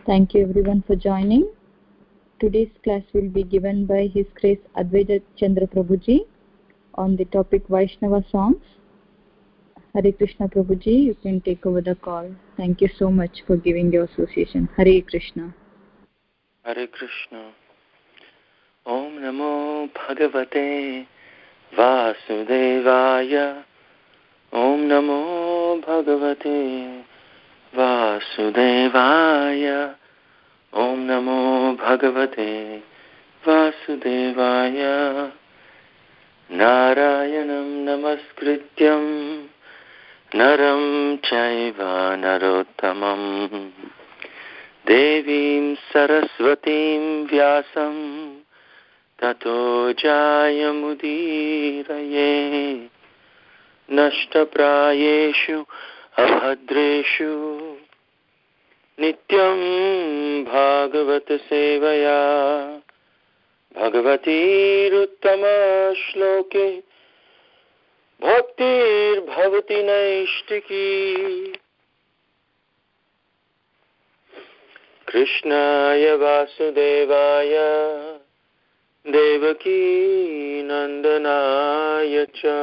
Thank you everyone for joining. Today's class will be given by His Grace Advaita Chandra Prabhuji on the topic Vaishnava songs. Hare Krishna Prabhuji, you can take over the call. Thank you so much for giving your association. Hare Krishna. Hare Krishna. Om Namo Bhagavate Vasudevaya. Om Namo Bhagavate Vasudevaya. Om Namo Bhagavate Vasudevaya. Narayanam Namaskrityam Naram Chaiva Narottamam Devim Saraswatim Vyasam Tato Jayamudiraye Nashtaprayeshu Abhadreshu Nityam Bhagavata Sevaya Bhagavati Ruttama Shloke Bhaktir Bhavati Naishtiki Krishnaya Vasudevaya Devaki Nandanaya Cha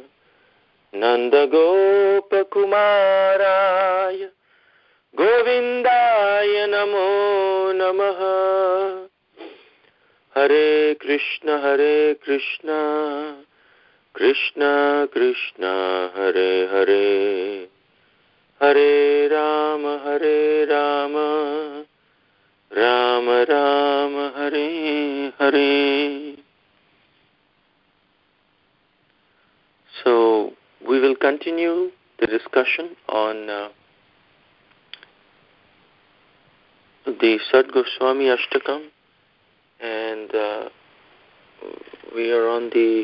Nandagopakumaraya Govindaya Namo Namaha Hare Krishna Krishna Krishna Hare Hare Hare Rama Rama Rama Hare Hare. So we will continue the discussion on the Sat Goswami Ashtakam, and we are on the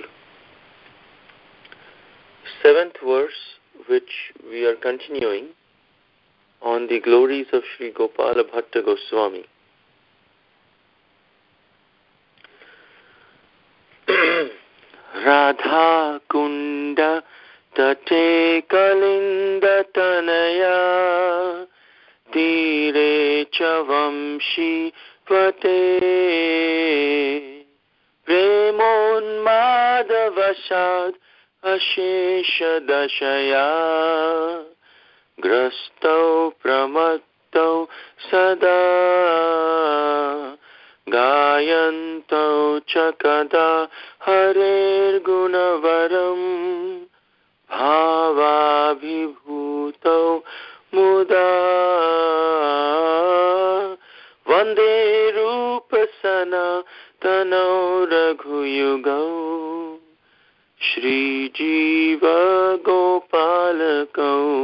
7th verse, which we are continuing on the glories of Sri Gopala Bhatta Goswami. Radha Kunda Tate Kalinda Tanaya Tire Chavamshi Pate Premon Madhavashad Ashesha Dashaya Grastau Pramatau Sada Gayantau Chakada Harer Gunavaram Bhavabhibhutau Muda Vande Rupasana Tanau Raghuyugau Shri Jiva Gopalakau.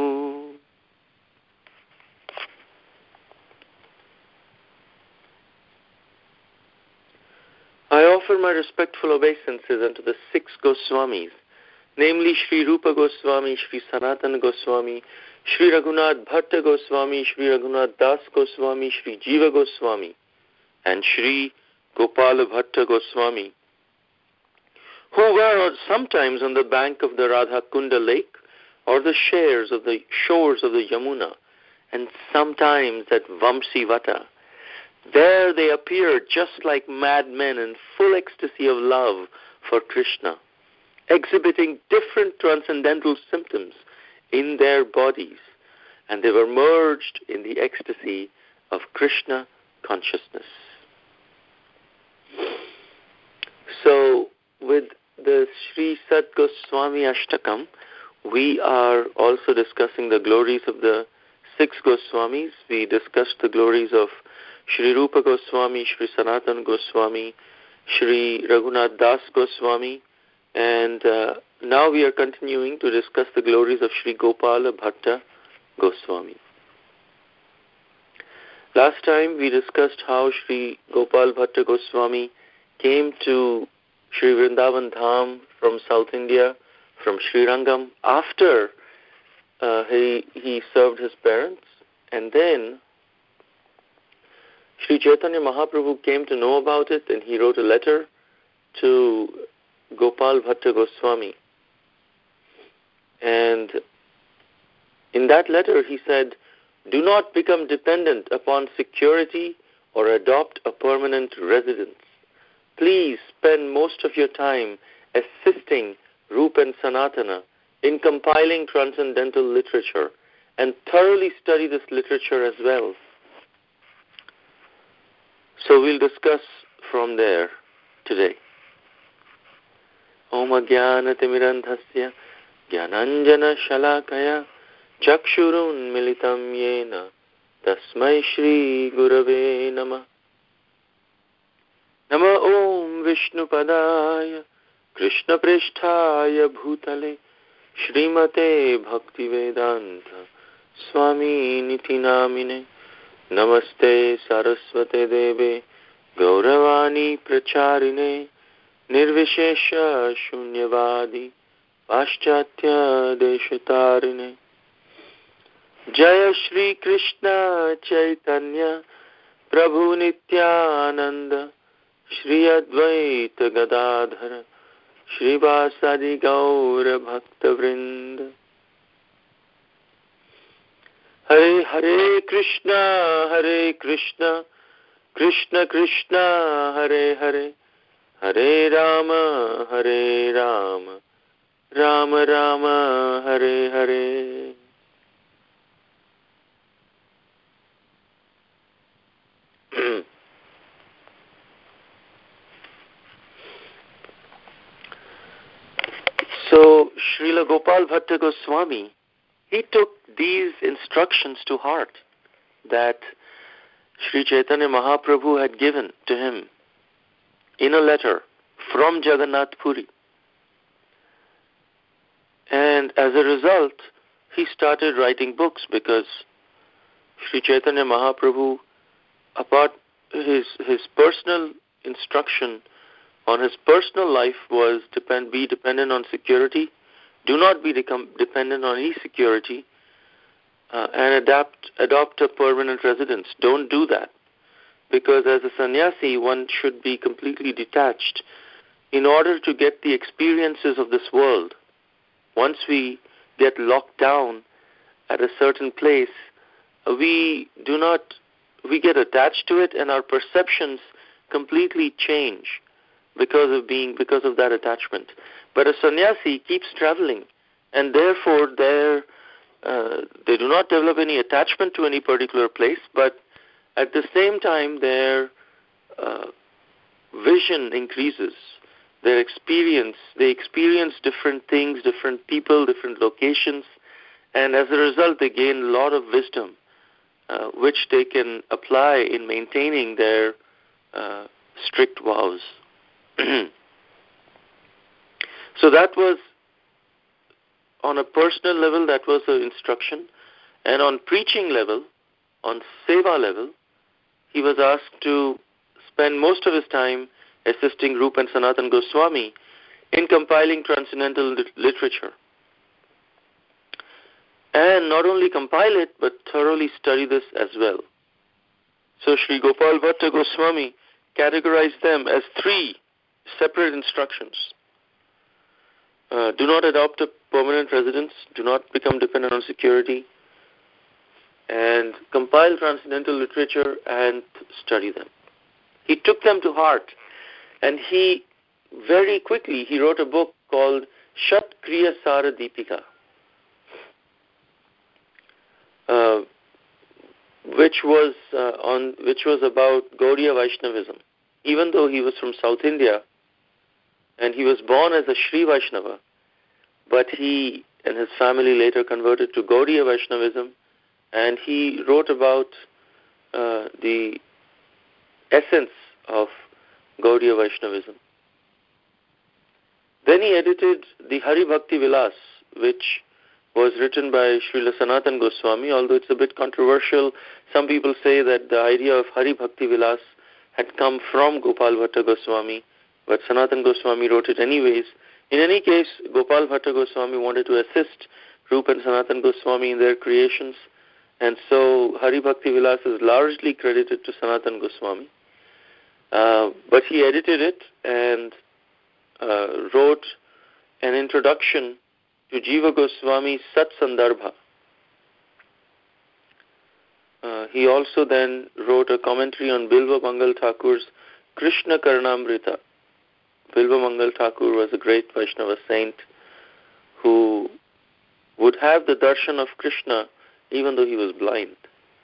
I offer my respectful obeisances unto the 6 Goswamis, namely Shri Rupa Goswami, Shri Sanatana Goswami, Shri Raghunath Bhatta Goswami, Shri Raghunath Das Goswami, Shri Jiva Goswami, and Shri Gopala Bhatta Goswami, who were sometimes on the bank of the Radha Kunda lake or the shores of the Yamuna, and sometimes at Vamsivata. There they appeared just like madmen in full ecstasy of love for Krishna, exhibiting different transcendental symptoms in their bodies, and they were merged in the ecstasy of Krishna consciousness. So, with the Sri Sat Goswami Ashtakam, we are also discussing the glories of the 6 Goswamis. We discussed the glories of Shri Rupa Goswami, Shri Sanatana Goswami, Shri Raghunath Das Goswami, and now we are continuing to discuss the glories of Shri Gopala Bhatta Goswami. Last time we discussed how Shri Gopal Bhatta Goswami came to Shri Vrindavan Dham from South India, from Sri Rangam, after he served his parents, and then Sri Chaitanya Mahaprabhu came to know about it, and he wrote a letter to Gopal Bhatta Goswami. And in that letter he said, Do not become dependent upon security or adopt a permanent residence. Please spend most of your time assisting Rupa and Sanatana in compiling transcendental literature and thoroughly study this literature as well. So we'll discuss from there today. Om Ajnanatimirandhasya Jnananjana Shalakaya Chakshurun Militam Yena Tasmai Shri Gurave Namah. Nama Om Vishnupadaya Krishna Pristhaya Bhutale Srimate Bhaktivedanta Swami Niti Namine Namaste Saraswate Deve Gauravani Pracharine Nirvishesha Shunyavadi Paschatya Deshatarine Jaya Shri Krishna Chaitanya Prabhu Nityananda Shri Advaita Gadadhara Shri Vasadi Gaura Bhakta Vrinda Hare Hare Krishna Krishna Krishna Hare Hare Hare Rama Rama Rama Hare Hare. So Srila Gopal Bhatta Goswami, he took these instructions to heart that Sri Chaitanya Mahaprabhu had given to him in a letter from Jagannath Puri. And as a result, he started writing books because Sri Chaitanya Mahaprabhu, apart his personal instruction on his personal life was be dependent on security, do not be dependent on any security, and adopt a permanent residence. Don't do that. Because as a sannyasi, one should be completely detached in order to get the experiences of this world. Once we get locked down at a certain place, we get attached to it, and our perceptions completely change because of that attachment. But a sannyasi keeps traveling, and therefore they do not develop any attachment to any particular place, but at the same time their vision increases, they experience different things, different people, different locations, and as a result they gain a lot of wisdom, which they can apply in maintaining their strict vows. So that was, on a personal level, that was the instruction. And on preaching level, on seva level, he was asked to spend most of his time assisting Rupa and Sanatana Goswami in compiling transcendental literature. And not only compile it, but thoroughly study this as well. So Sri Gopal Bhatta Goswami categorized them as 3 separate instructions. Do not adopt a permanent residence, do not become dependent on security, and compile transcendental literature and study them. He took them to heart, and he very quickly wrote a book called Shat Kriya Sara Deepika, which was about Gaudiya Vaishnavism. Even though he was from South India and he was born as a Sri Vaishnava, but he and his family later converted to Gaudiya Vaishnavism, and he wrote about the essence of Gaudiya Vaishnavism. Then he edited the Hari Bhakti Vilas, which was written by Srila Sanatana Goswami, although it's a bit controversial. Some people say that the idea of Hari Bhakti Vilas had come from Gopal Bhatta Goswami, but Sanatana Goswami wrote it anyways. In any case, Gopal Bhatta Goswami wanted to assist Rupa and Sanatana Goswami in their creations, and so Hari Bhakti Vilas is largely credited to Sanatana Goswami. But he edited it and wrote an introduction to Jiva Goswami's Sat Sandarbha. he also then wrote a commentary on Bilva Mangal Thakur's Krishna Karnamrita. Bilva Mangal Thakur was a great Vaishnava saint who would have the darshan of Krishna even though he was blind.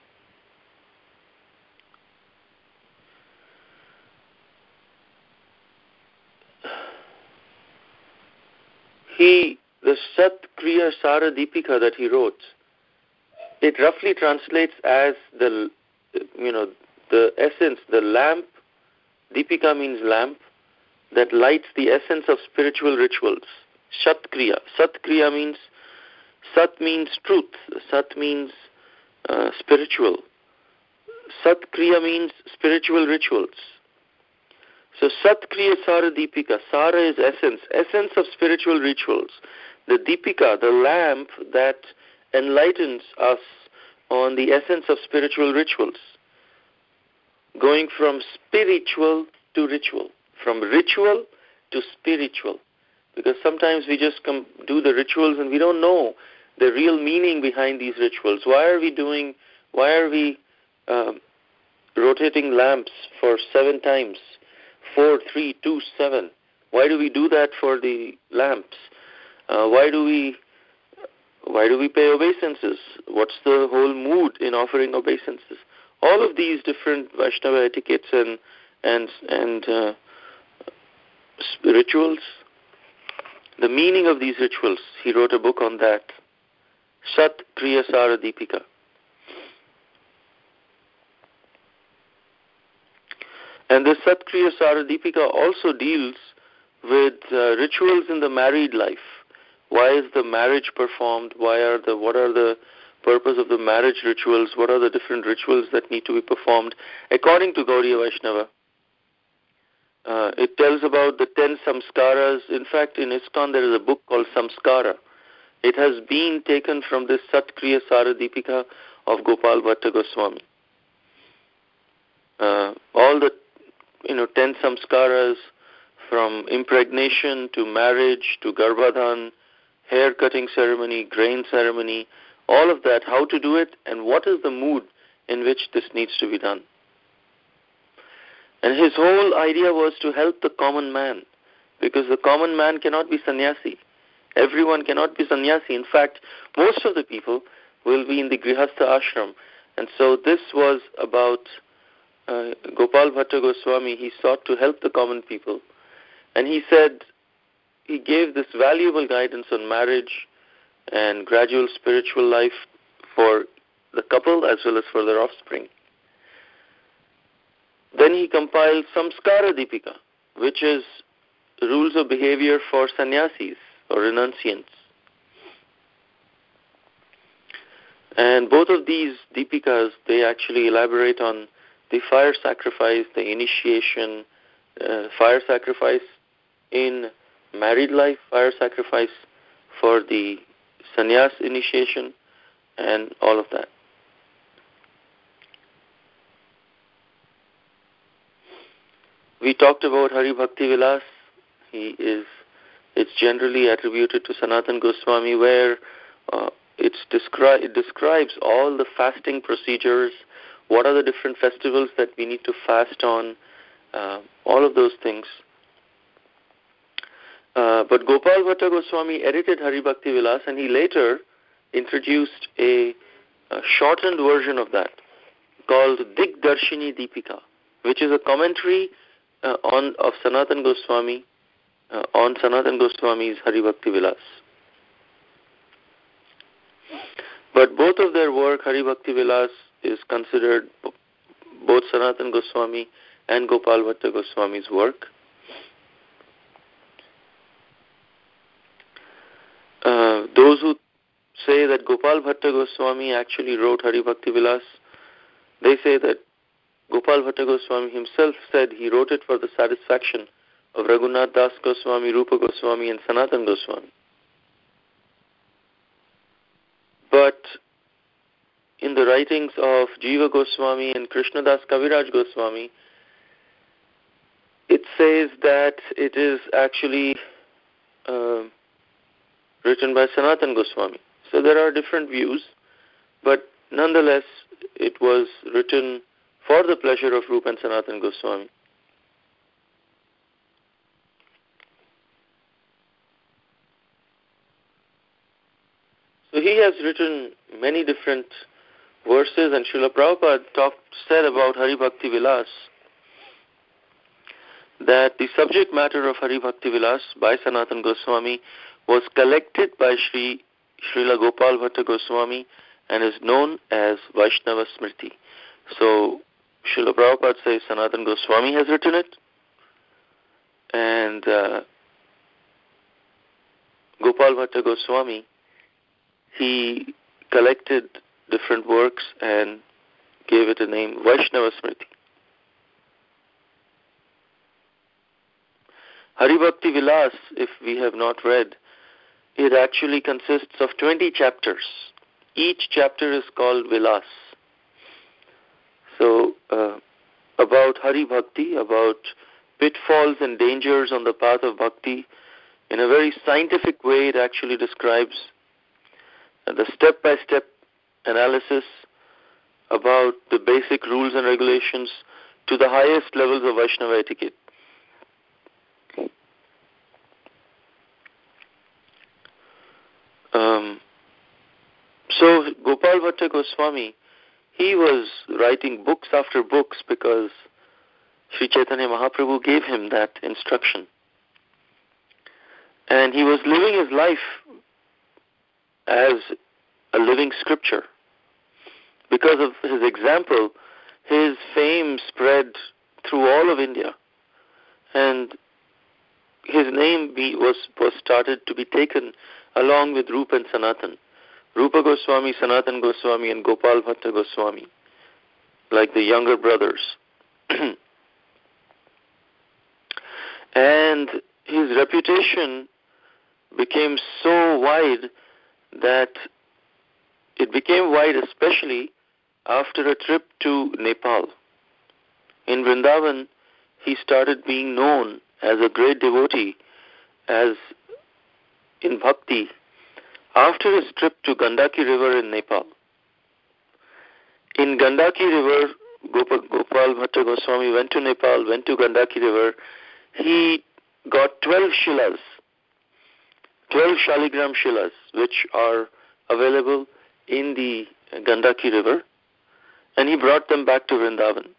The Sat Kriya Sara Deepika that he wrote, it roughly translates as the essence, the lamp. Deepika means lamp that lights the essence of spiritual rituals. Sat Kriya. Sat Kriya means, Sat means truth. Sat means spiritual. Sat Kriya means spiritual rituals. So Sat Kriya Sara Deepika. Sara is essence of spiritual rituals. The Deepika, the lamp that enlightens us on the essence of spiritual rituals. Going from spiritual to ritual. From ritual to spiritual. Because sometimes we just do the rituals and we don't know the real meaning behind these rituals. Why are we rotating lamps for 7 times? 4, 3, 2, 7. Why do we do that for the lamps? Why do we pay obeisances? What's the whole mood in offering obeisances? All of these different Vaishnava etiquettes and rituals, the meaning of these rituals, he wrote a book on that. Sat Kriya Sara Deepika. And this Sat Kriya Sara Deepika also deals with rituals in the married life. Why is the marriage performed? What are the purpose of the marriage rituals? What are the different rituals that need to be performed according to Gaudiya Vaishnava? It tells about the 10 samskaras. In fact, in ISKCON there is a book called Samskara. It has been taken from this Sat Kriya Sara Deepika of Gopal Bhatta Goswami. All the 10 samskaras, from impregnation to marriage to garbhadhan, hair cutting ceremony, grain ceremony, all of that, how to do it and what is the mood in which this needs to be done. And his whole idea was to help the common man, because the common man cannot be sannyasi. Everyone cannot be sannyasi. In fact, most of the people will be in the grihastha ashram. And so this was about Gopal Bhatta Goswami. He sought to help the common people. And he said, he gave this valuable guidance on marriage and gradual spiritual life for the couple as well as for their offspring. Then he compiled Samskara Deepika, which is rules of behavior for sannyasis or renunciants. And both of these Deepikas, they actually elaborate on the fire sacrifice, the initiation, fire sacrifice in married life, fire sacrifice for the sannyas initiation, and all of that. We talked about Hari Bhakti Vilas. It's generally attributed to Sanatana Goswami, where it describes all the fasting procedures, what are the different festivals that we need to fast on, all of those things. But Gopal Bhatta Goswami edited Hari Bhakti Vilas, and he later introduced a shortened version of that called Digdarshini Deepika, which is a commentary of Sanatana Goswami on Sanatana Goswami's Hari Bhakti Vilas. But both of their work, Hari Bhakti Vilas, is considered both Sanatana Goswami and Gopal Bhatta Goswami's work. Those who say that Gopal Bhatta Goswami actually wrote Hari Bhakti Vilas, they say that Gopal Bhatta Goswami himself said he wrote it for the satisfaction of Raghunath Das Goswami, Rupa Goswami and Sanatana Goswami. But in the writings of Jiva Goswami and Krishnadas Kaviraj Goswami, it says that it is actually written by Sanatana Goswami. So there are different views, but nonetheless, it was written for the pleasure of Rupa and Sanatana Goswami. So he has written many different verses, and Srila Prabhupada said about Hari Bhakti Vilas that the subject matter of Hari Bhakti Vilas by Sanatana Goswami was collected by Srila Gopal Bhatta Goswami and is known as Vaishnava Smriti. So Srila Prabhupada says Sanatana Goswami has written it, and Gopal Bhatta Goswami, he collected different works and gave it a name, Vaishnava Smriti. Hari Bhakti Vilas, if we have not read, it actually consists of 20 chapters. Each chapter is called Vilas. So, about Hari Bhakti, about pitfalls and dangers on the path of Bhakti, in a very scientific way, it actually describes the step-by-step analysis about the basic rules and regulations to the highest levels of Vaishnava etiquette. So Gopal Bhatta Goswami, he was writing books after books because Sri Chaitanya Mahaprabhu gave him that instruction. And he was living his life as a living scripture. Because of his example, his fame spread through all of India. And his name was started to be taken along with Rupa and Sanatan. Rupa Goswami, Sanatan Goswami, and Gopal Bhatta Goswami, like the younger brothers. And his reputation became so wide that it became wide especially after a trip to Nepal. In Vrindavan, he started being known as a great devotee, as in bhakti, after his trip to Gandaki River in Nepal. In Gandaki River, Gopal Bhatta Goswami went to Nepal, went to Gandaki River. He got 12 shilas, 12 Shaligram shilas, which are available in the Gandaki River, and he brought them back to Vrindavan.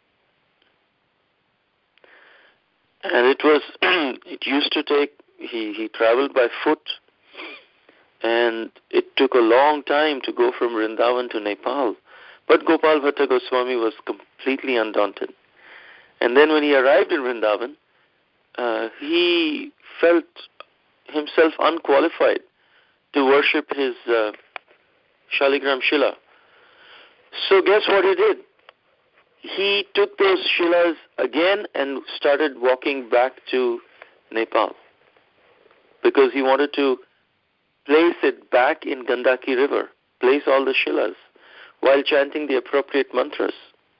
And it used to take, he traveled by foot, and it took a long time to go from Vrindavan to Nepal. But Gopal Bhatta Goswami was completely undaunted. And then when he arrived in Vrindavan, he felt himself unqualified to worship his Shaligram Shila. So guess what he did? He took those shilas again and started walking back to Nepal, because he wanted to place it back in Gandaki River, place all the shilas, while chanting the appropriate mantras.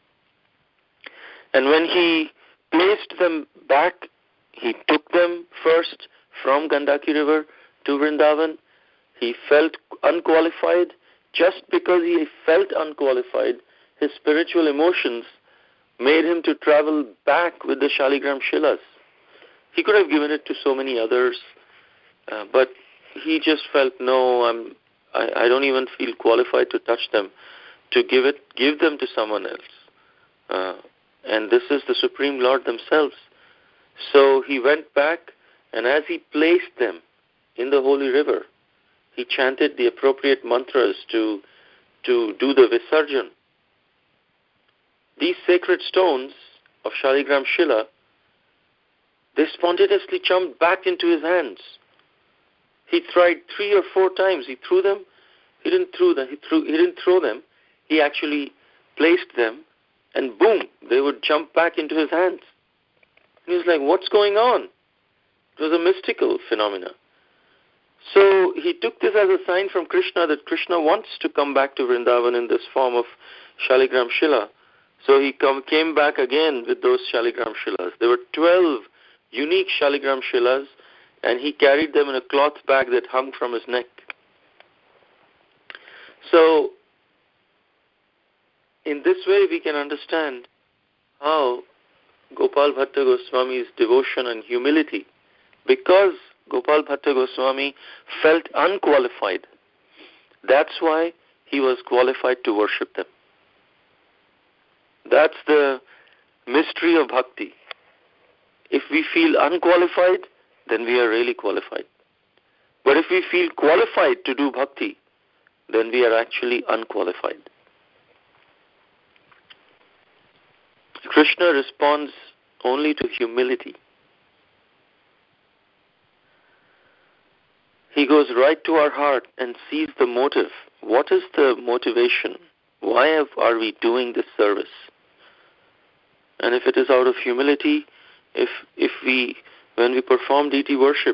And when he placed them back, he took them first from Gandaki River to Vrindavan. He felt unqualified. Just because he felt unqualified, his spiritual emotions made him to travel back with the Shaligram Shilas. He could have given it to so many others, but he just felt, no, I don't even feel qualified to touch them, to give them to someone else. And this is the Supreme Lord themselves. So he went back, and as he placed them in the holy river, he chanted the appropriate mantras to do the Visarjan. These sacred stones of Shaligram Shila, they spontaneously jumped back into his hands. He tried 3 or 4 times. He threw them. He didn't throw them. He actually placed them, and boom, they would jump back into his hands. He was like, what's going on? It was a mystical phenomena. So he took this as a sign from Krishna that Krishna wants to come back to Vrindavan in this form of Shaligram Shila. So he came back again with those Shaligram Shilas. There were 12 unique Shaligram Shilas, and he carried them in a cloth bag that hung from his neck. So in this way we can understand how Gopal Bhatta Goswami's devotion and humility, because Gopal Bhatta Goswami felt unqualified. That's why he was qualified to worship them. That's the mystery of bhakti. If we feel unqualified, then we are really qualified. But if we feel qualified to do bhakti, then we are actually unqualified. Krishna responds only to humility. He goes right to our heart and sees the motive. What is the motivation? Why are we doing this service? And if it is out of humility, when we perform deity worship,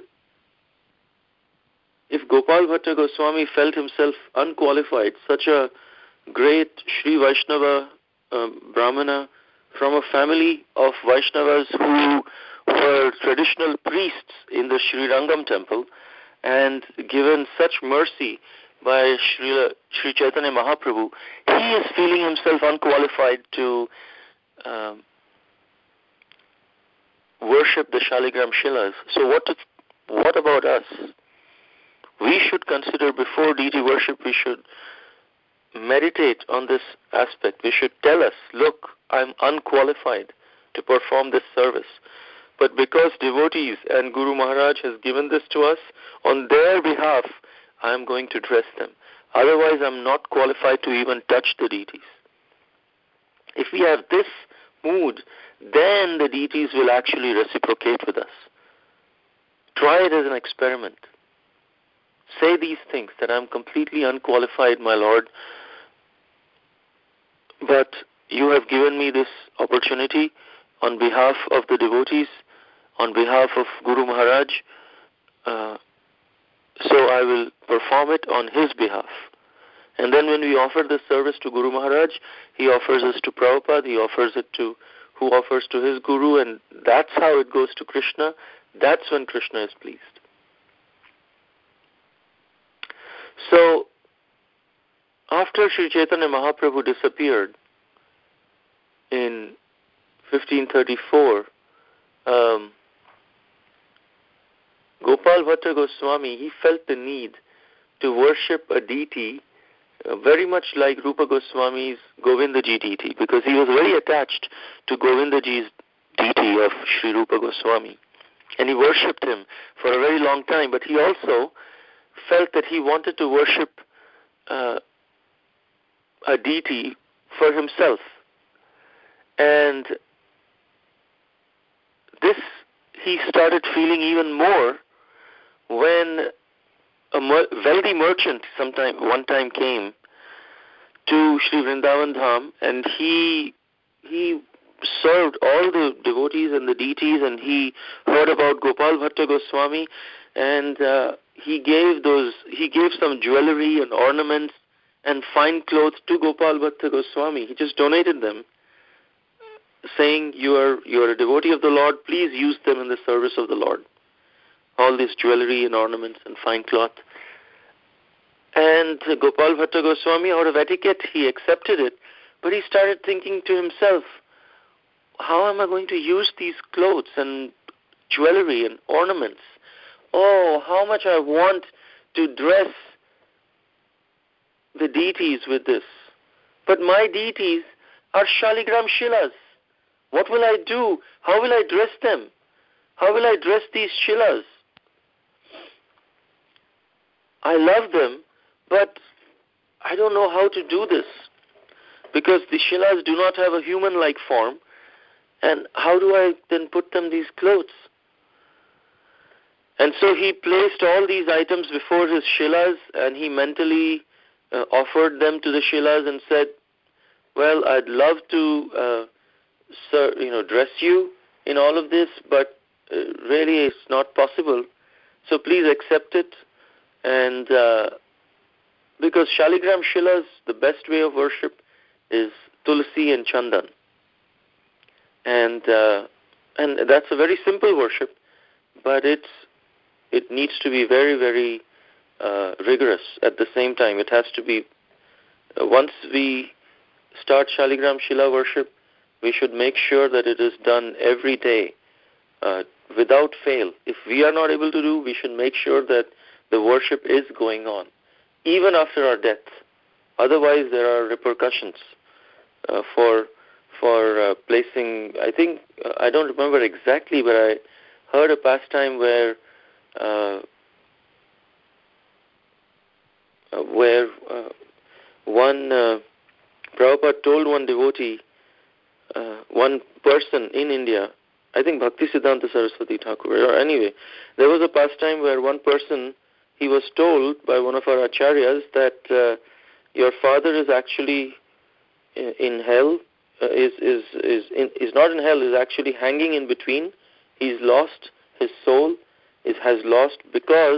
if Gopal Bhatta Goswami felt himself unqualified, such a great Sri Vaishnava Brahmana from a family of Vaishnavas who were traditional priests in the Sri Rangam temple, and given such mercy by Sri Chaitanya Mahaprabhu, he is feeling himself unqualified to worship the Shaligram Shilas. So what about us? We should consider, before deity worship, we should meditate on this aspect. We should tell us, look, I'm unqualified to perform this service. But because devotees and Guru Maharaj has given this to us, on their behalf, I am going to dress them. Otherwise, I'm not qualified to even touch the deities. If we have this mood, then the deities will actually reciprocate with us. Try it as an experiment. Say these things, that I'm completely unqualified, my Lord, but you have given me this opportunity on behalf of the devotees, on behalf of Guru Maharaj, so I will perform it on his behalf. And then when we offer this service to Guru Maharaj, he offers us to Prabhupada, he offers it to who offers to his Guru, and that's how it goes to Krishna. That's when Krishna is pleased. So, after Sri Chaitanya Mahaprabhu disappeared in 1534, Gopal Bhatta Goswami, he felt the need to worship a deity very much like Rupa Goswami's Govindaji deity, because he was very attached to Govindaji's deity of Sri Rupa Goswami. And he worshipped him for a very long time, but he also felt that he wanted to worship a deity for himself. And this he started feeling even more when a wealthy merchant one time came to Sri Vrindavan Dham, and he served all the devotees and the deities, and he heard about Gopal Bhatta Goswami, and he gave some jewelry and ornaments and fine clothes to Gopal Bhatta Goswami. He just donated them, saying, you are a devotee of the Lord, please use them in the service of the Lord. All this jewelry and ornaments and fine cloth. And Gopal Bhatta Goswami, out of etiquette, he accepted it, but he started thinking to himself, how am I going to use these clothes and jewelry and ornaments? Oh, how much I want to dress the deities with this. But my deities are Shaligram Shilas. What will I do? How will I dress them? How will I dress these Shilas? I love them, but I don't know how to do this, because the Shilas do not have a human-like form, and how do I then put them these clothes? And so he placed all these items before his Shilas, and he mentally offered them to the Shilas and said, well, I'd love to dress you in all of this, but really it's not possible. So please accept it. And because Shaligram Shilas, the best way of worship is Tulsi and Chandan. And that's a very simple worship, but it needs to be very, very rigorous at the same time. It has to be, once we start Shaligram Shila worship, we should make sure that it is done every day without fail. If we are not able to do, we should make sure that the worship is going on, even after our death. Otherwise, there are repercussions for placing. I think I don't remember exactly, but I heard a pastime where Prabhupada told one devotee, one person in India, I think Bhaktisiddhanta Saraswati Thakur, or anyway, there was a pastime where one person, he was told by one of our acharyas that your father is actually in hell, is not in hell, is actually hanging in between. He's lost, his soul has lost because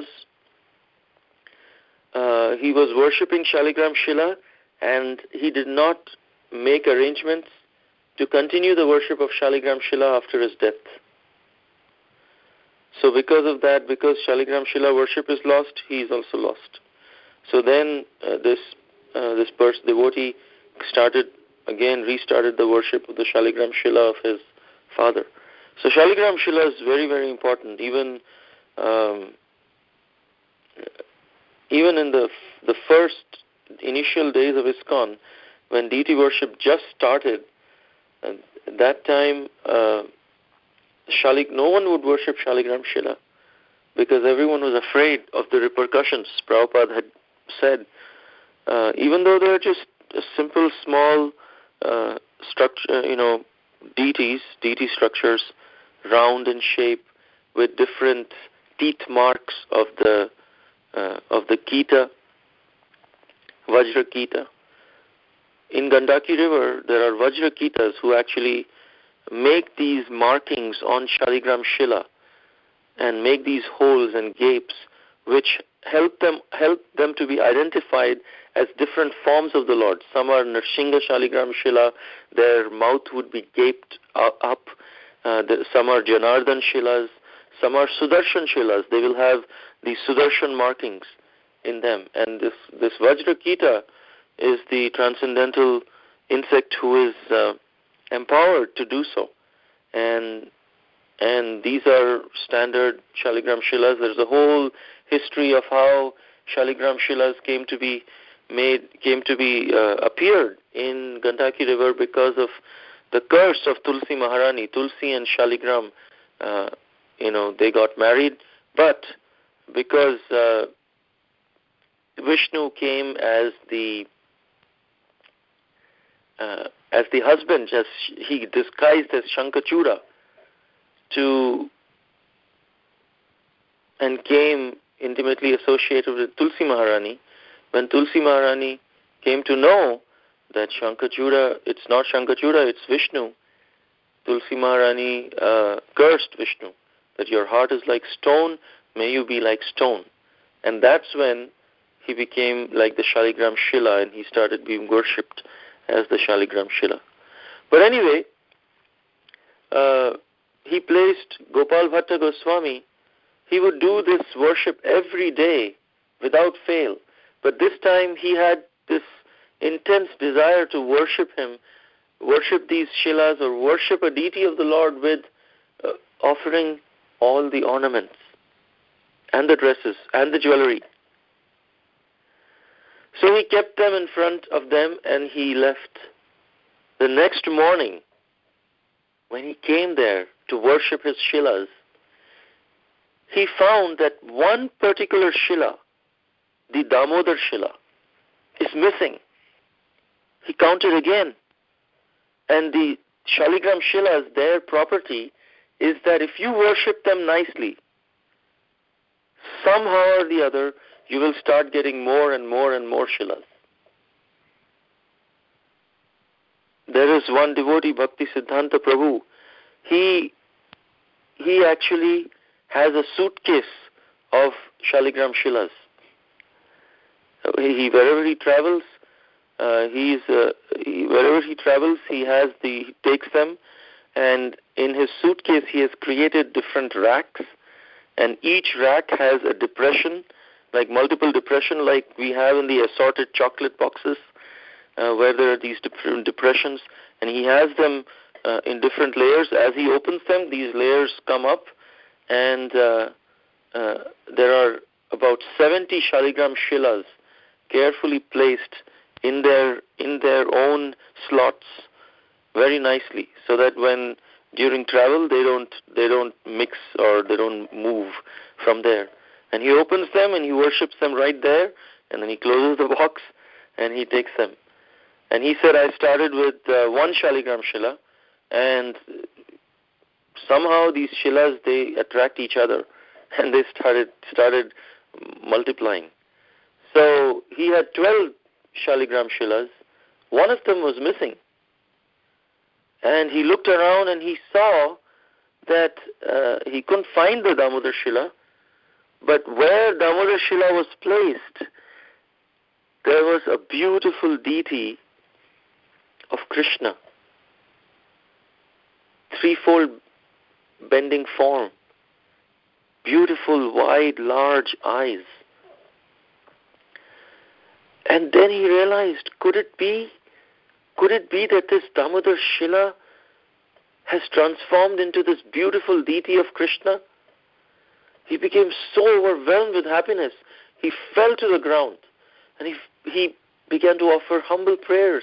he was worshipping Shaligram Shila and he did not make arrangements to continue the worship of Shaligram Shila after his death. So because of that, because Shaligram Shila worship is lost, he is also lost. So then this devotee restarted the worship of the Shaligram Shila of his father. So Shaligram Shila is very, very important. Even in the first initial days of ISKCON, when deity worship just started, at that time no one would worship Shaligram Shila because everyone was afraid of the repercussions. Prabhupada had said, even though they are just a simple, small structure, deity structures, round in shape, with different teeth marks of the Kita, Vajra Kita. In Gandaki River, there are Vajra Kitas who actually make these markings on Shaligram Shila and make these holes and gapes which help them to be identified as different forms of the Lord. Some are Narsingha Shaligram Shila, their mouth would be gaped up. Some are Janardhan Shilas, some are Sudarshan Shilas. They will have the Sudarshan markings in them. And this Vajra Kita is the transcendental insect who is empowered to do so. And these are standard Shaligram Shilas. There's a whole history of how Shaligram Shilas came to be appeared in Gandaki River because of the curse of Tulsi Maharani. Tulsi and Shaligram, they got married, but because Vishnu came as the husband, as he disguised as Shankachura, and came intimately associated with Tulsi Maharani. When Tulsi Maharani came to know that Shankachura, it's not Shankachura, it's Vishnu, Tulsi Maharani cursed Vishnu, that your heart is like stone, may you be like stone. And that's when he became like the Shaligram Shila and he started being worshipped as the Shaligram Shila. But anyway, he placed Gopal Bhatta Goswami. He would do this worship every day without fail. But this time he had this intense desire to worship him, worship these Shilas or worship a deity of the Lord with offering all the ornaments and the dresses and the jewelry. So he kept them in front of them and he left. The next morning, when he came there to worship his Shilas, he found that one particular Shila, the Damodar Shila, is missing. He counted again. And the Shaligram Shilas, their property is that if you worship them nicely, somehow or the other, you will start getting more and more and more Shilas. There is one devotee, Bhaktisiddhanta Prabhu. He actually has a suitcase of Shaligram Shilas. Wherever he travels, he takes them, and in his suitcase he has created different racks, and each rack has a depression, like multiple depression, like we have in the assorted chocolate boxes. where there are these different depressions, and he has them in different layers. As he opens them, these layers come up, and there are about 70 Shaligram Shilas carefully placed in their own slots very nicely, so that when during travel they don't mix or they don't move from there. And he opens them and he worships them right there, and then he closes the box and he takes them. And he said, I started with one Shaligram Shila, and somehow these Shilas, they attract each other, and they started multiplying. So he had 12 Shaligram Shilas. One of them was missing. And he looked around and he saw that he couldn't find the Damodar Shila, but where Damodar Shila was placed, there was a beautiful deity of Krishna, threefold bending form, beautiful, wide, large eyes. And then he realized, could it be that this Damodar Shila has transformed into this beautiful deity of Krishna? He became so overwhelmed with happiness, he fell to the ground, and he began to offer humble prayers.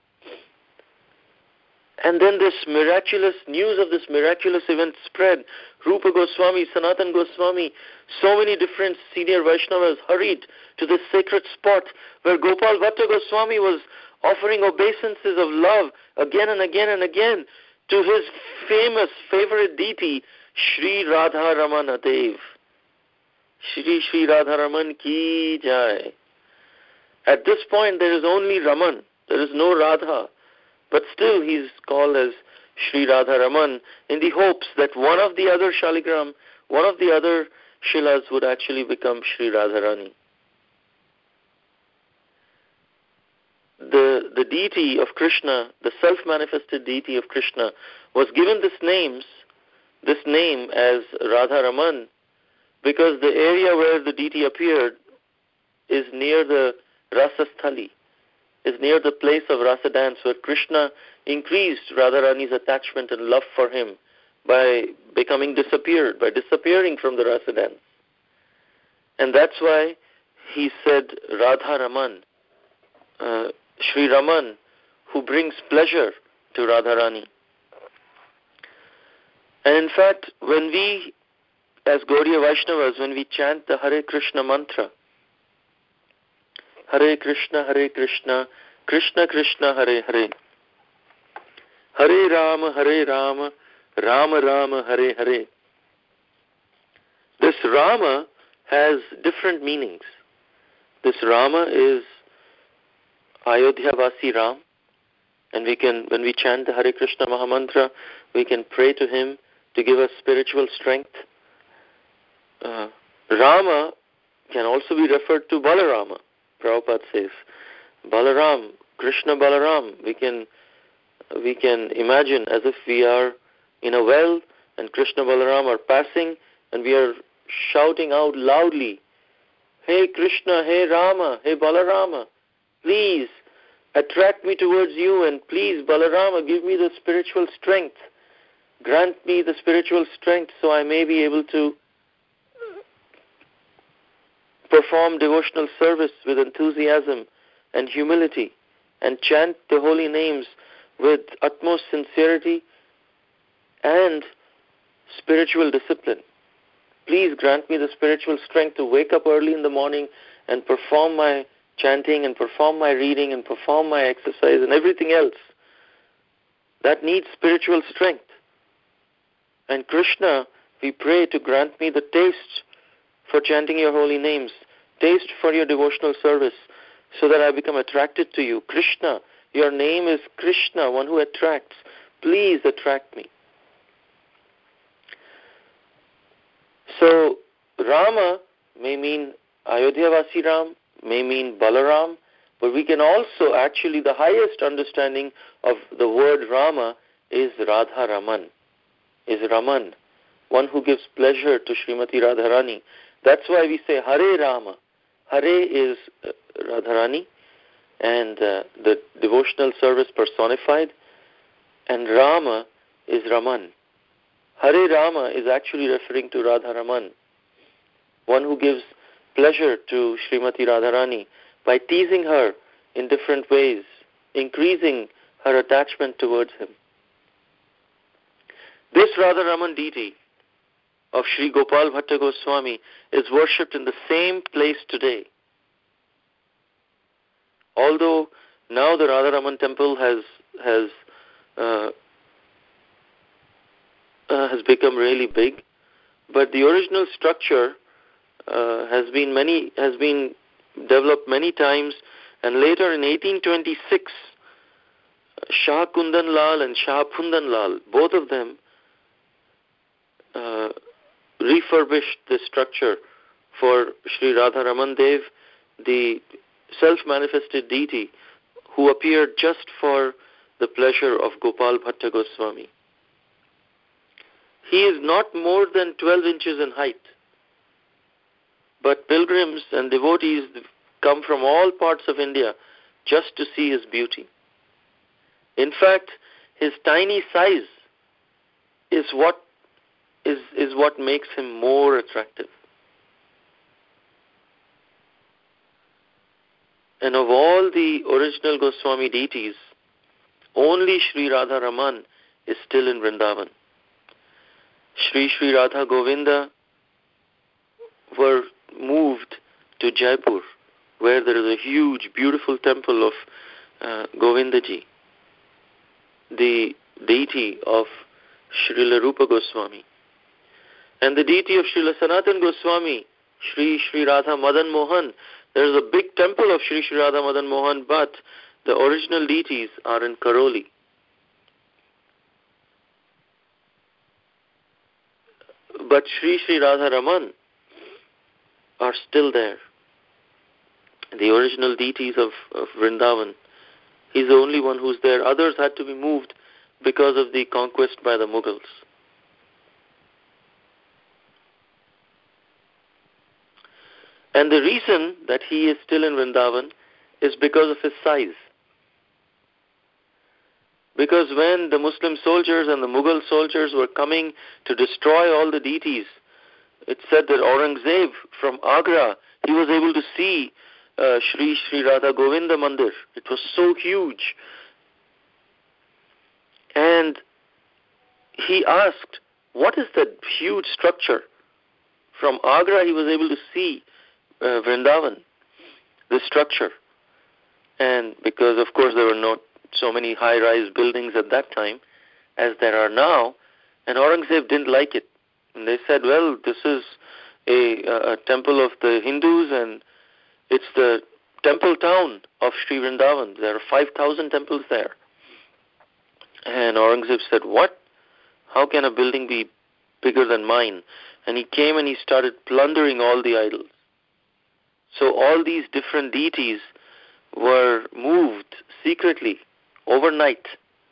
And then this miraculous news of this miraculous event spread. Rupa Goswami, Sanatan Goswami, so many different senior Vaishnavas hurried to this sacred spot where Gopal Bhatta Goswami was offering obeisances of love again and again and again to his famous favorite deity, Sri Radha Ramana Dev. Shri Radha Raman ki jai. At this point there is only Raman, there is no Radha. But still he is called as Sri Radha Raman in the hopes that one of the other Shaligram, one of the other Shilas would actually become Sri Radharani. The deity of Krishna, the self-manifested deity of Krishna, was given this name as Radha Raman because the area where the deity appeared is near the Rasasthali, is near the place of Rasa dance where Krishna increased Radharani's attachment and love for him by disappearing from the Rasa dance. And that's why he said Radha Raman, Sri Raman, who brings pleasure to Radharani. And in fact, when we, as Gaudiya Vaishnavas, when we chant the Hare Krishna mantra, Hare Krishna, Krishna Krishna, Hare Hare, Hare Rama, Rama Rama, Hare Hare. This Rama has different meanings. This Rama is Ayodhya-vasi Ram, and when we chant the Hare Krishna Mahamantra, we can pray to him to give us spiritual strength. Rama can also be referred to Balarama. Prabhupada says, Balaram, Krishna Balaram. We can imagine as if we are in a well and Krishna Balaram are passing and we are shouting out loudly, Hey Krishna, Hey Rama, Hey Balarama, please attract me towards you, and please Balarama, give me the spiritual strength. Grant me the spiritual strength so I may be able to perform devotional service with enthusiasm and humility and chant the holy names with utmost sincerity and spiritual discipline. Please grant me the spiritual strength to wake up early in the morning and perform my chanting and perform my reading and perform my exercise and everything else. That needs spiritual strength. And Krishna, we pray to grant me the taste for chanting your holy names, taste for your devotional service, so that I become attracted to you. Krishna, your name is Krishna, one who attracts. Please attract me. So, Rama may mean Ayodhya-vasi Ram, may mean Balaram, but we can also actually, the highest understanding of the word Rama is Radha Raman, is Raman, one who gives pleasure to Srimati Radharani. That's why we say Hare Rama. Hare is Radharani and the devotional service personified, and Rama is Raman. Hare Rama is actually referring to Radha Raman, one who gives pleasure to Srimati Radharani by teasing her in different ways, increasing her attachment towards him. This Radha Raman deity of Sri Gopal Bhatta Goswami is worshipped in the same place today. Although now the Radha Raman temple has become really big, but the original structure has been developed many times, and later in 1826, Shah Kundan Lal and Shah Phundan Lal, both of them refurbished the structure for Sri Radha Raman Dev, the self-manifested deity who appeared just for the pleasure of Gopal Bhatta Goswami. He is not more than 12 inches in height, but pilgrims and devotees come from all parts of India just to see his beauty. In fact, his tiny size is what makes him more attractive. And of all the original Goswami deities, only Sri Radha Raman is still in Vrindavan. Sri Radha Govinda were moved to Jaipur, where there is a huge, beautiful temple of Govindaji, the deity of Srila Rupa Goswami. And the deity of Srila Sanatan Goswami, Sri Radha Madan Mohan, there is a big temple of Sri Radha Madan Mohan, but the original deities are in Karoli. But Sri Radha Raman are still there. The original deities of Vrindavan. He's the only one who's there. Others had to be moved because of the conquest by the Mughals. And the reason that he is still in Vrindavan is because of his size. Because when the Muslim soldiers and the Mughal soldiers were coming to destroy all the deities, it said that Aurangzeb from Agra, he was able to see Sri Radha Govinda Mandir. It was so huge. And he asked, what is that huge structure? From Agra he was able to see Vrindavan, this structure. And because of course there were not so many high-rise buildings at that time as there are now, and Aurangzeb didn't like it. And they said, well, this is a temple of the Hindus and it's the temple town of Sri Vrindavan. There are 5,000 temples there. And Aurangzeb said, what? How can a building be bigger than mine? And he came and he started plundering all the idols. So all these different deities were moved secretly overnight.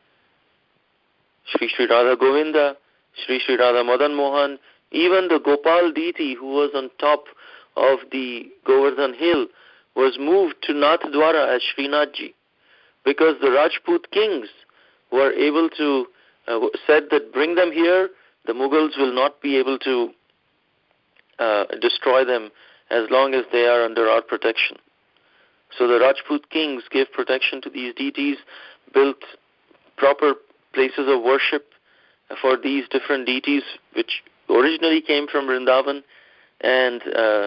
Sri Radha Govinda, Sri Radha Madan Mohan, even the Gopal deity who was on top of the Govardhan hill was moved to Nathdwara as Srinathji, because the Rajput kings were able to, said that bring them here, the Mughals will not be able to destroy them as long as they are under our protection. So the Rajput kings gave protection to these deities, built proper places of worship for these different deities, which originally came from Vrindavan, and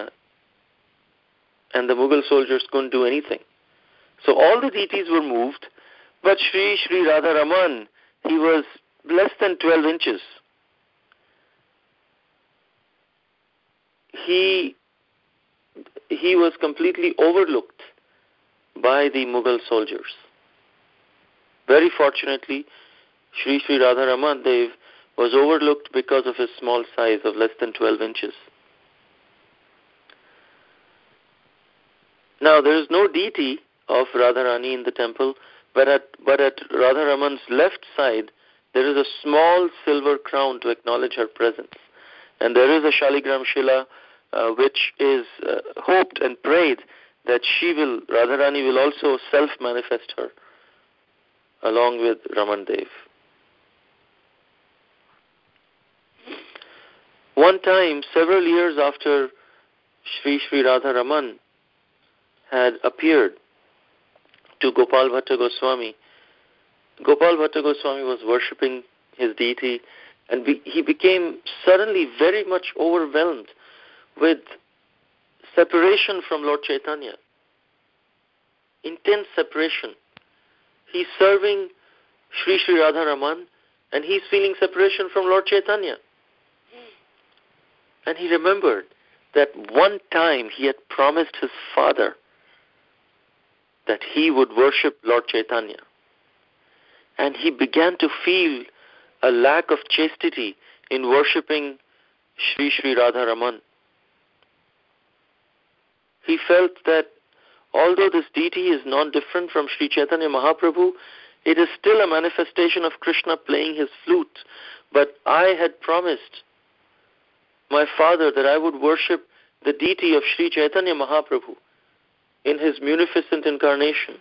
the Mughal soldiers couldn't do anything. So all the deities were moved, but Sri Radha Raman, he was less than 12 inches. He was completely overlooked by the Mughal soldiers. Very fortunately, Sri Radha Raman Dev was overlooked because of his small size of less than 12 inches. Now, there is no deity of Radharani in the temple, but at Radha Raman's left side, there is a small silver crown to acknowledge her presence. And there is a Shaligram Shila which is hoped and prayed that Radharani will also self-manifest her along with Raman Dev. One time, several years after Sri Radha Raman had appeared to Gopal Bhatta Goswami, Gopal Bhatta Goswami was worshipping his deity, and he became suddenly very much overwhelmed with separation from Lord Chaitanya. Intense separation. He's serving Sri Radha Raman, and he's feeling separation from Lord Chaitanya. And he remembered that one time he had promised his father that he would worship Lord Chaitanya. And he began to feel a lack of chastity in worshipping Sri Radha Raman. He felt that although this deity is non-different from Sri Chaitanya Mahaprabhu, it is still a manifestation of Krishna playing his flute. But I had promised my father that I would worship the deity of Sri Chaitanya Mahaprabhu in his munificent incarnation.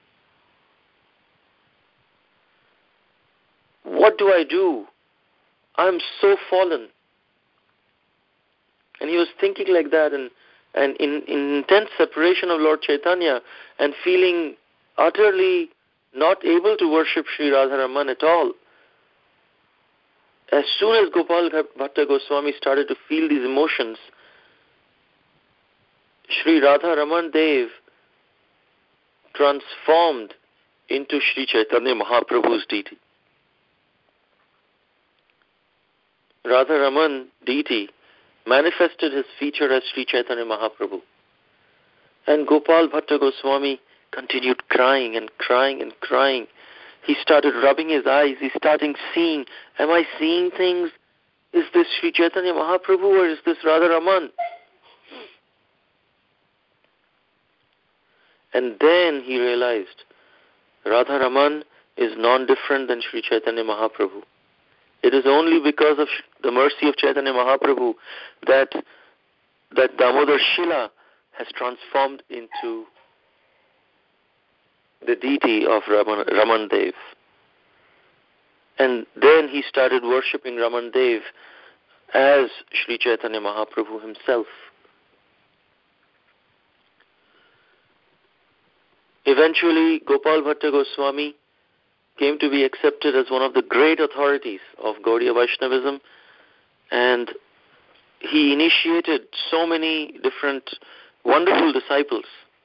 What do I do? I'm so fallen. And he was thinking like that, and in intense separation of Lord Chaitanya, and feeling utterly not able to worship Sri Radharaman at all. As soon as Gopal Bhatta Goswami started to feel these emotions, Sri Radharaman Dev transformed into Sri Chaitanya Mahaprabhu's deity. Radharaman deity manifested his feature as Sri Chaitanya Mahaprabhu. And Gopal Bhatta Goswami continued crying and crying and crying. He started rubbing his eyes. He started seeing, am I seeing things? Is this Sri Chaitanya Mahaprabhu or is this Radharaman? And then he realized Radharaman is non-different than Sri Chaitanya Mahaprabhu. It is only because of the mercy of Chaitanya Mahaprabhu that Damodar Shila has transformed into the deity of Raman Dev. And then he started worshipping Raman Dev as Sri Chaitanya Mahaprabhu himself. Eventually, Gopal Bhatta Goswami came to be accepted as one of the great authorities of Gaudiya Vaishnavism, and he initiated so many different wonderful disciples,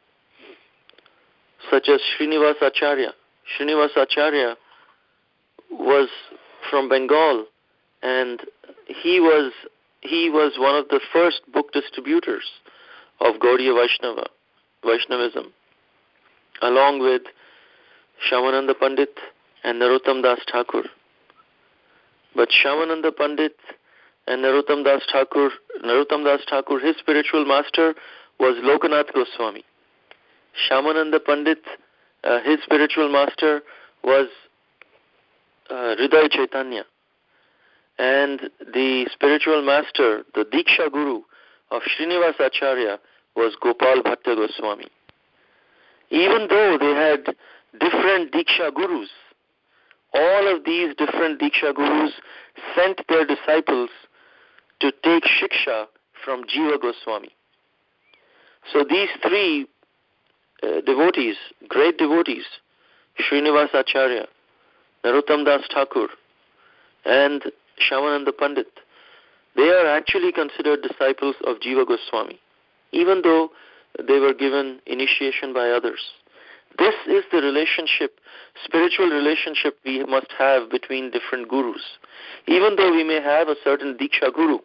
such as Srinivas Acharya. Srinivas Acharya was from Bengal, and he was one of the first book distributors of Gaudiya Vaishnavism, along with Shyamananda Pandit and Narottam Das Thakur. But Shyamananda Pandit and Narottam Das Thakur, his spiritual master was Lokanath Goswami. Shyamananda Pandit, his spiritual master was Hriday Chaitanya. And the spiritual master, the Diksha Guru of Srinivas Acharya was Gopal Bhatta Goswami. Even though they had different Diksha Gurus, all of these different Diksha Gurus sent their disciples to take Shiksha from Jiva Goswami. So these three devotees, great devotees, Srinivas Acharya, Narottam Das Thakur, and Shyamananda Pandit, they are actually considered disciples of Jiva Goswami, even though they were given initiation by others. This is the relationship, spiritual relationship we must have between different gurus. Even though we may have a certain Diksha Guru,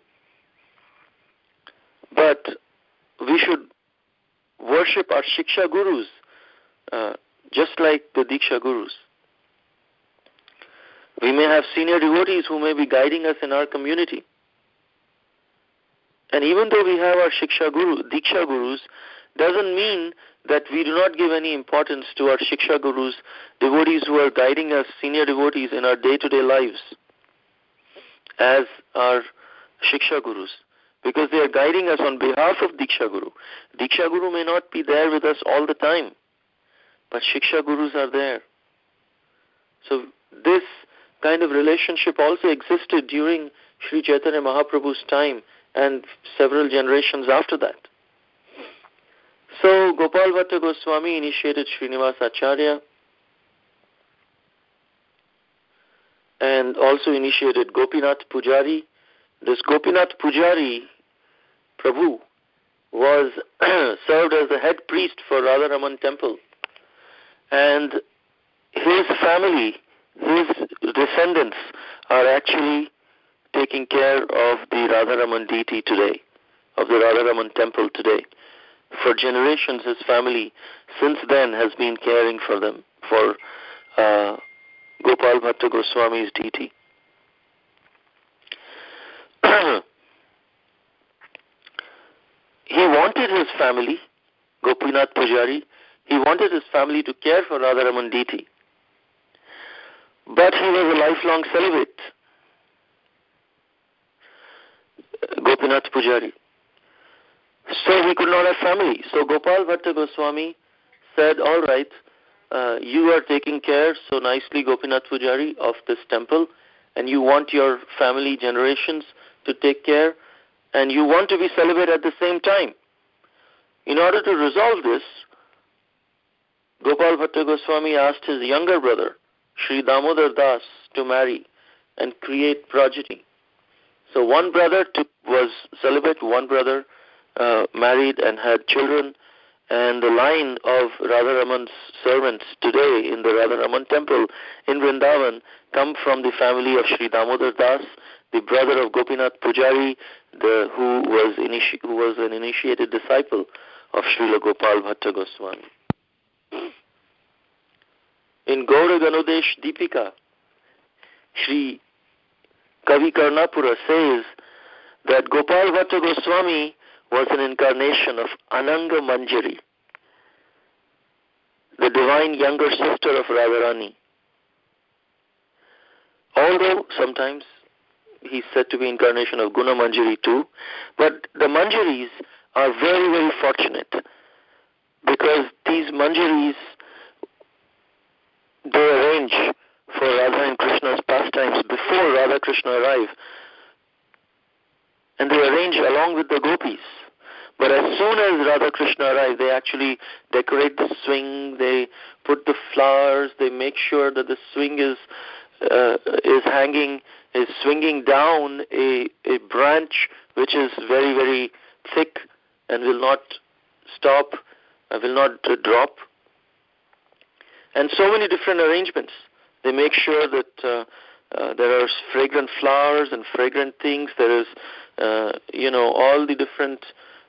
but we should worship our Shiksha Gurus just like the Diksha Gurus. We may have senior devotees who may be guiding us in our community. And even though we have our Diksha Gurus, doesn't mean that we do not give any importance to our Shiksha Gurus, devotees who are guiding us, senior devotees in our day-to-day lives as our Shiksha Gurus. because they are guiding us on behalf of Diksha Guru. Diksha Guru may not be there with us all the time, but Shiksha Gurus are there. So this kind of relationship also existed during Sri Chaitanya Mahaprabhu's time and several generations after that. So Gopal Bhatta Goswami initiated Srinivas Acharya and also initiated Gopinath Pujari. This Gopinath Pujari Prabhu was served as the head priest for Radharaman temple, and his family, his descendants are actually taking care of the Radharaman deity today, of the Radharaman temple today. For generations, his family since then has been caring for them, for Gopal Bhatta Goswami's deity. He wanted his family, Gopinath Pujari, he wanted his family to care for Radharaman deity. But he was a lifelong celibate, Gopinath Pujari. So he could not have family. So Gopal Bhatta Goswami said, all right, you are taking care so nicely, Gopinath Pujari, of this temple, and you want your family generations to take care, and you want to be celibate at the same time. In order to resolve this, Gopal Bhatta Goswami asked his younger brother, Sri Damodar Das, to marry and create progeny. So one brother was celibate, one brother married and had children, and the line of Radharaman's servants today in the Radharaman temple in Vrindavan come from the family of Sri Damodar Das, the brother of Gopinath Pujari, who was an initiated disciple of Srila Gopal Bhatta Goswami. In Gaura Ganodesh Deepika, Sri Kavi Karnapura says that Gopal Bhatta Goswami was an incarnation of Ananga Manjari, the divine younger sister of Radharani. Although sometimes he's said to be incarnation of Guna Manjari too, but the Manjaris are very, very fortunate, because these Manjaris, they arrange for Radha and Krishna's pastimes before Radha Krishna arrive, and they arrange along with the gopis. But as soon as Radha Krishna arrive, they actually decorate the swing, they put the flowers, they make sure that the swing is swinging down a branch which is very, very thick and will not stop, will not drop. And so many different arrangements. They make sure that there are fragrant flowers and fragrant things. There is, all the different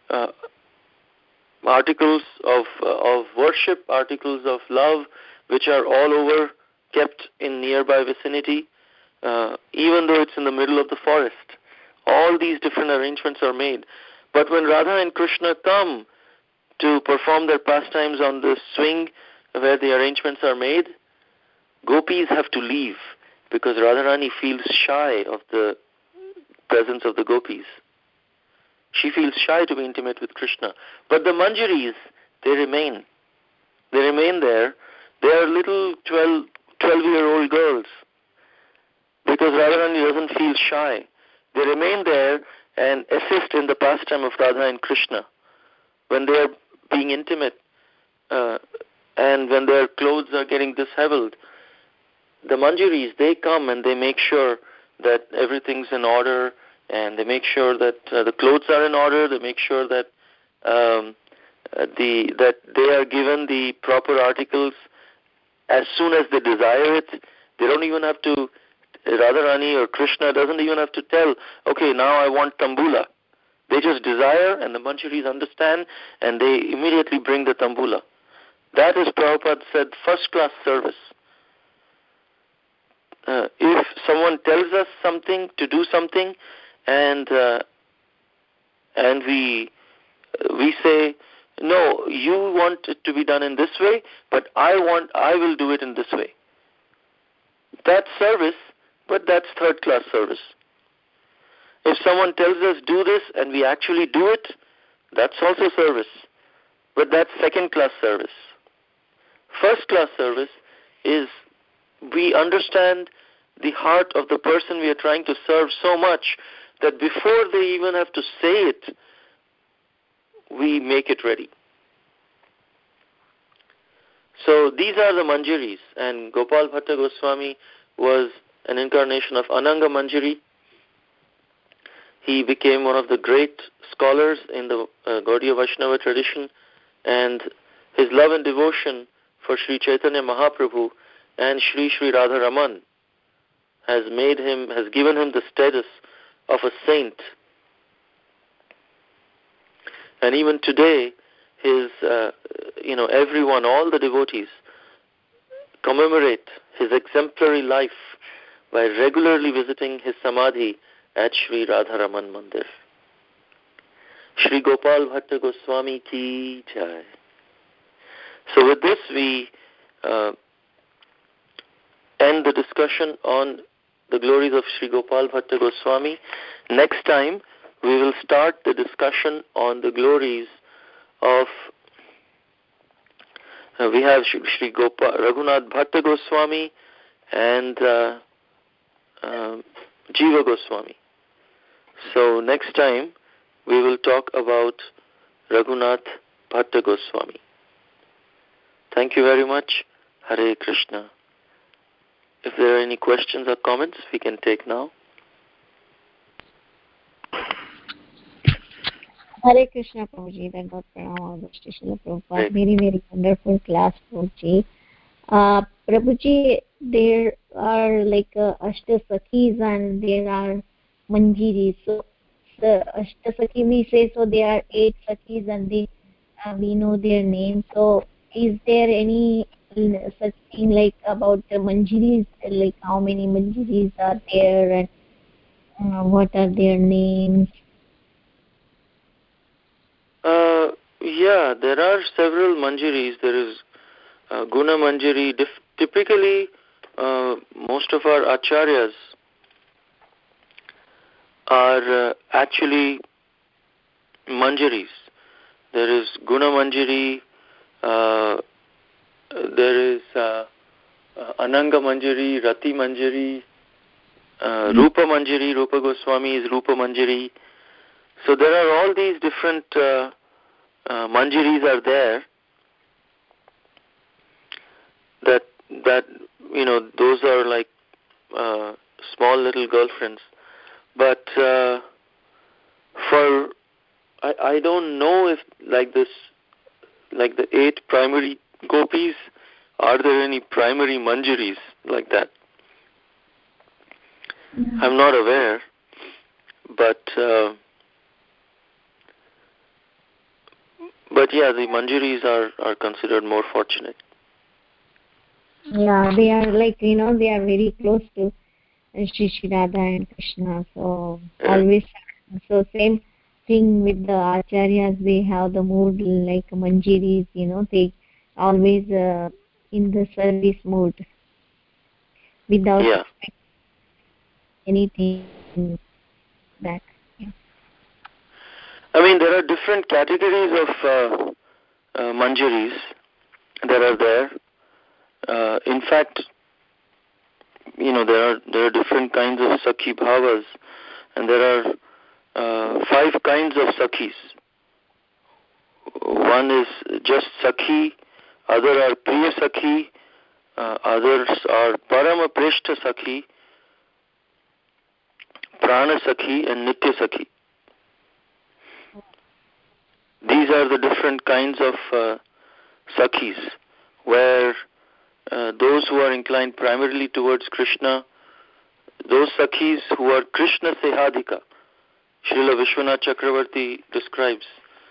articles of worship, articles of love, which are all over, kept in nearby vicinity, even though it's in the middle of the forest. All these different arrangements are made. But when Radha and Krishna come to perform their pastimes on the swing where the arrangements are made, gopis have to leave because Radharani feels shy of the presence of the gopis. She feels shy to be intimate with Krishna. But the Manjaris, they remain. They remain there. They are little 12-year-old girls, because Radharani doesn't feel shy. They remain there and assist in the pastime of Radha and Krishna when they are being intimate and when their clothes are getting disheveled. The Manjaris, they come and they make sure that everything's in order, and they make sure that the clothes are in order. They make sure that that they are given the proper articles as soon as they desire it. They don't even have to, Radharani or Krishna doesn't even have to tell, okay, now I want tambula. They just desire, and the Manjaris understand, and they immediately bring the tambula. That is, Prabhupada said, first-class service. If someone tells us something, to do something, and we say, no, you want it to be done in this way, but I will do it in this way. That's service, but that's third-class service. If someone tells us do this and we actually do it, that's also service. But that's second-class service. First-class service is we understand the heart of the person we are trying to serve so much that before they even have to say it, we make it ready. So these are the Manjaris, and Gopal Bhatta Goswami was an incarnation of Ananga Manjari. He became one of the great scholars in the Gaudiya Vaishnava tradition, and his love and devotion for Sri Chaitanya Mahaprabhu and Sri Sri Radharaman has given him the status of a saint. And even today, everyone, all the devotees, commemorate his exemplary life by regularly visiting his samadhi at Sri Radharaman Mandir. Sri Gopal Bhatta Goswami ki jai. So with this, we end the discussion on the glories of Sri Gopal Bhatta Goswami. Next time, we will start the discussion on the glories of we have Sri Raghunath Bhatta Goswami and Jiva Goswami. So next time we will talk about Raghunath Bhatta Goswami. Thank you very much. Hare Krishna. If there are any questions or comments, we can take now. Hare Krishna, Prabhuji. Thank God for our Srila Prabhupada. Very, very wonderful class, Prabhuji. Prabhuji, there are like Ashtasakis and there are Manjiris. So the Ashtasaki we say, so there are 8 Sakis and we know their names. So is there any such thing like about the Manjiris, like how many Manjiris are there and what are their names? Yeah, there are several Manjaris. There is Guna Manjari. Typically, most of our acharyas are actually Manjaris. There is Guna Manjari, there is Ananga Manjari, Rati Manjari, Rupa Manjari. Rupa Goswami is Rupa Manjari. So there are all these different Manjaris are there that those are like small little girlfriends. But I don't know if like the 8 primary gopis, are there any primary Manjaris like that? I'm not aware, but yeah, the Manjaris are considered more fortunate. Yeah, they are like, they are very close to Sri Radha and Krishna. So always, so same thing with the acharyas, they have the mood like Manjiris, they always in the service mode without anything back. Yeah. I mean, there are different categories of Manjaris that are there. In fact, there are different kinds of Sakhi Bhavas, and there are 5 kinds of Sakhis. One is just Sakhi, other are Priya Sakhi, others are Parama Preshta Sakhi, Prana Sakhi, and Nitya Sakhi. These are the different kinds of Sakhis, where those who are inclined primarily towards Krishna, those Sakhis who are Krishna Sehadika, Srila Vishwanath Chakravarti describes,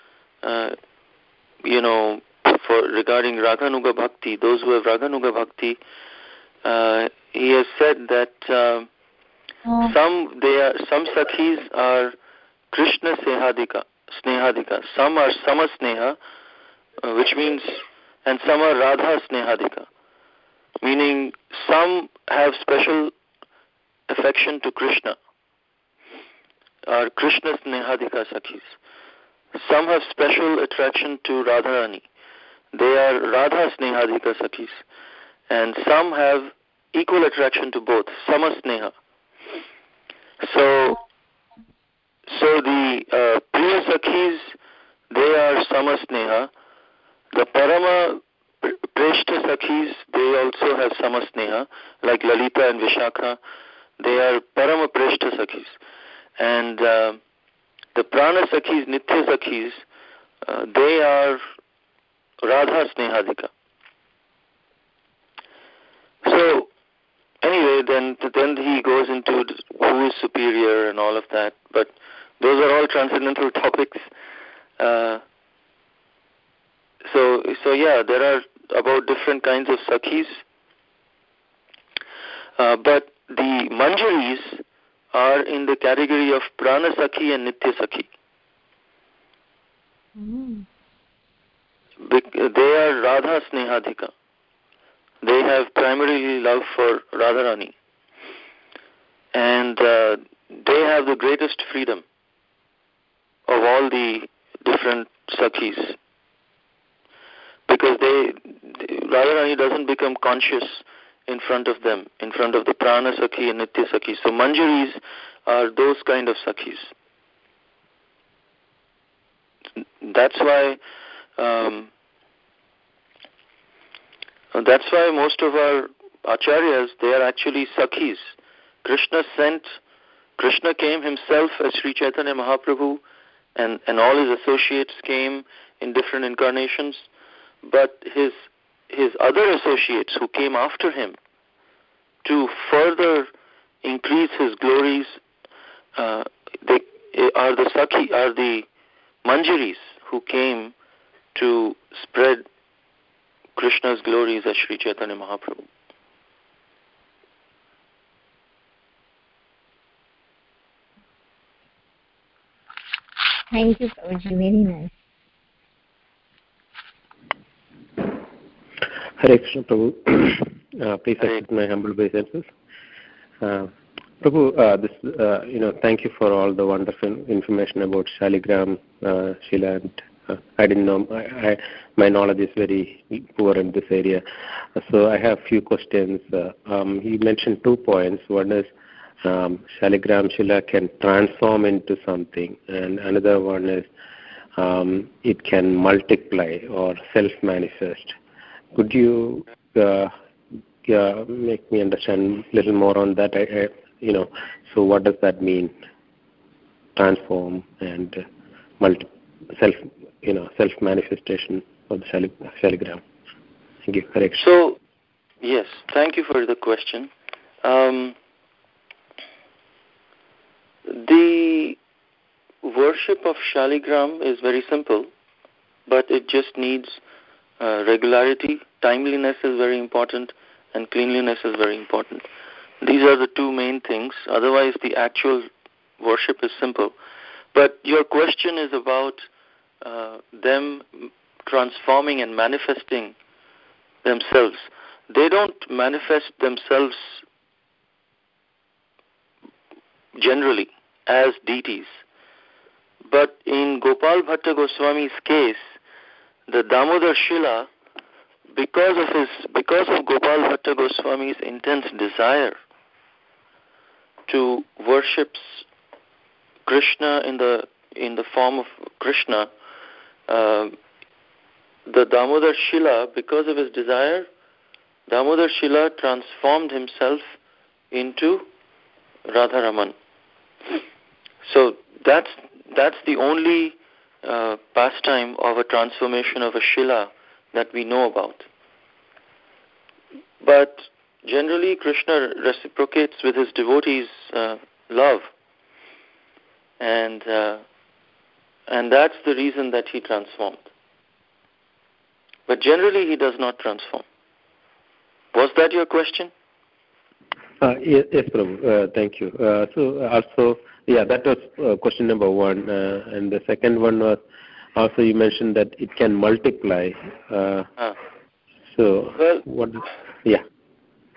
regarding Raganuga Bhakti, those who have Raganuga Bhakti, he has said that some Sakhis are Krishna Sehadika, Snehadika, some are Samasneha, which means, and some are Radha Snehadika, meaning some have special affection to Krishna. are Krishna Snehadika Sakhis. Some have special attraction to Radharani. They are Radha Snehadika Sakhis. And some have equal attraction to both, Sama Sneha. So the Priya Sakhis, they are Sama Sneha. The Parama Preshta Sakhis, they also have Sama Sneha, like Lalita and Vishakha. They are Parama Preshta Sakhis. And the Prana Sakhis, Nitya Sakhis, they are Radha Snehadika. So, anyway, then he goes into who is superior and all of that. But those are all transcendental topics. So yeah, there are about different kinds of Sakhis. But the Manjaris are in the category of Prana Sakhi and Nitya Sakhi. They are Radha Snehadika. They have primarily love for Radharani. And they have the greatest freedom of all the different Sakhis. Because Radharani doesn't become conscious in front of them, in front of the Prana Sakhi and Nitya Sakhi. So Manjaris are those kind of Sakhis. That's why most of our acharyas, they are actually Sakhis. Krishna came himself as Sri Chaitanya Mahaprabhu, and all his associates came in different incarnations. But his other associates who came after him to further increase his glories, they are the Manjaris who came to spread Krishna's glories as Sri Chaitanya Mahaprabhu. Thank you, Prabhuji. Very nice. Hare Krishna, Prabhu. Please accept my humble obeisances. Prabhu, thank you for all the wonderful information about Shaligram, Shila, and I didn't know. My knowledge is very poor in this area. So I have a few questions. You mentioned 2 points. One is Shaligram, Shila can transform into something, and another one is it can multiply or self-manifest. Could you make me understand a little more on that? So what does that mean? Transform and self-manifestation of the Shaligram. Thank you. Hare Krishna. So, yes, thank you for the question. The worship of Shaligram is very simple, but it just needs regularity. Timeliness is very important, and cleanliness is very important. These are the 2 main things. Otherwise, the actual worship is simple. But your question is about them transforming and manifesting themselves. They don't manifest themselves generally as deities. But in Gopal Bhatta Goswami's case, the Damodar Shila, because of Gopal Bhatta Goswami's intense desire to worship Krishna in the form of Krishna, the Damodar Shila, because of his desire, Damodar Shila transformed himself into Radharaman. So that's the only pastime of a transformation of a Shila that we know about. But generally, Krishna reciprocates with his devotees' love, and that's the reason that he transformed. But generally, he does not transform. Was that your question? Yes, Prabhu. Thank you. That was question number 1. And the second one was also you mentioned that it can multiply.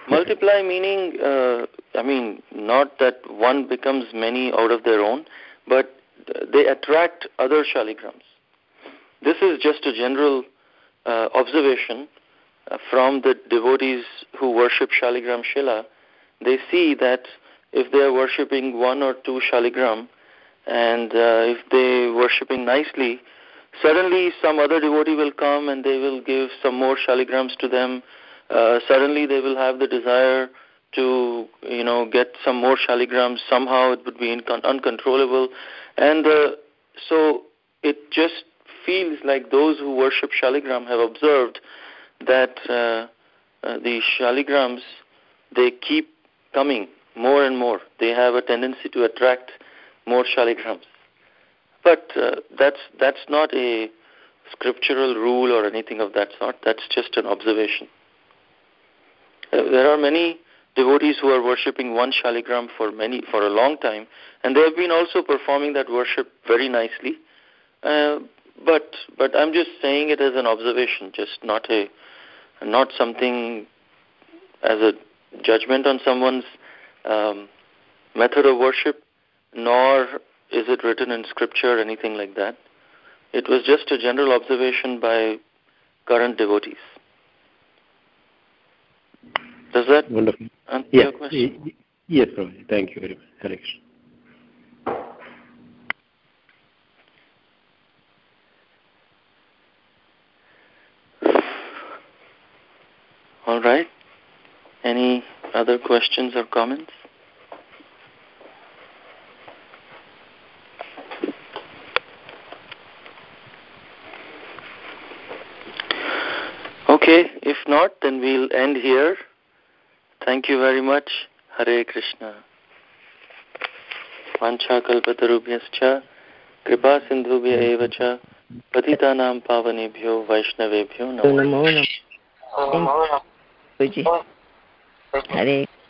Multiply meaning, not that one becomes many out of their own, but they attract other shaligrams. This is just a general observation from the devotees who worship Shaligram Shila. They see that if they are worshipping one or two shaligram, and if they are worshipping nicely, suddenly some other devotee will come and they will give some more shaligrams to them. Suddenly they will have the desire to, get some more shaligrams. Somehow it would be uncontrollable. And so it just feels like those who worship shaligram have observed that the shaligrams, they keep coming more and more. They have a tendency to attract more shaligrams. But that's not a scriptural rule or anything of that sort. That's just an observation. There are many devotees who are worshipping one shaligram for a long time, and they have been also performing that worship very nicely. But I'm just saying it as an observation, just not something as a judgment on someone's method of worship, nor is it written in scripture or anything like that. It was just a general observation by current devotees. Does that answer your question? Yes, Prabhuji. Thank you very much. Hare Krishna. All right. Any other questions or comments? Okay, if not, then we'll end here. Thank you very much. Hare Krishna. Vancha kalpatarubhyascha kripa sindhubhya eva cha patitanam pavanebhyo vaishnavebhyo namo namo. Hare